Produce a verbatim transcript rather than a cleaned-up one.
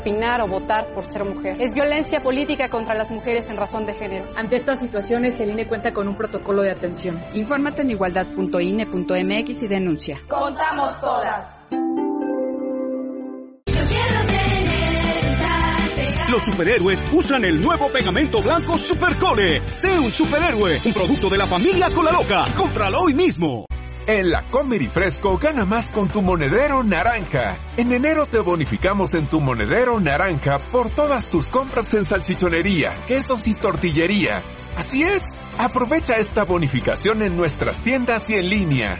opinar o votar por ser mujer. Es violencia política contra las mujeres en razón de género. Ante estas situaciones, el I N E cuenta con un protocolo de atención. Infórmate en igualdad punto I N E punto M X y denuncia. ¡Contamos todas! Los superhéroes usan el nuevo pegamento blanco Supercole. Sé un superhéroe, un producto de la familia Colaloca. Cómpralo hoy mismo. En la Comer y Fresco gana más con tu monedero naranja. En enero te bonificamos en tu monedero naranja por todas tus compras en salchichonería, quesos y tortillería. Así es, aprovecha esta bonificación en nuestras tiendas y en línea.